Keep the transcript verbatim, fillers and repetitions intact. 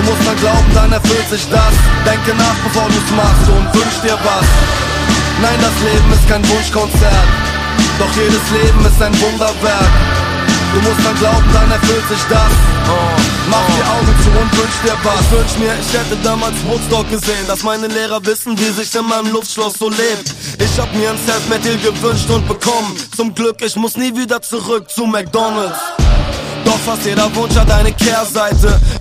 musst dran glauben, dann erfüllt sich das. Denke nach, bevor du's machst und wünsch dir was. Nein, das Leben ist kein Wunschkonzert, doch jedes Leben ist ein Wunderwerk. Du musst dran glauben, dann erfüllt sich das. Oh, mach oh. die Augen zu und wünsch dir was. Ich wünsch mir, ich hätte damals Woodstock gesehen, dass meine Lehrer wissen, wie sich in meinem Luftschloss so lebt. Ich hab mir ein Selfmade gewünscht und bekommen. Zum Glück, ich muss nie wieder zurück zu McDonald's. Doch fast jeder Wunsch hat eine Kehrseite.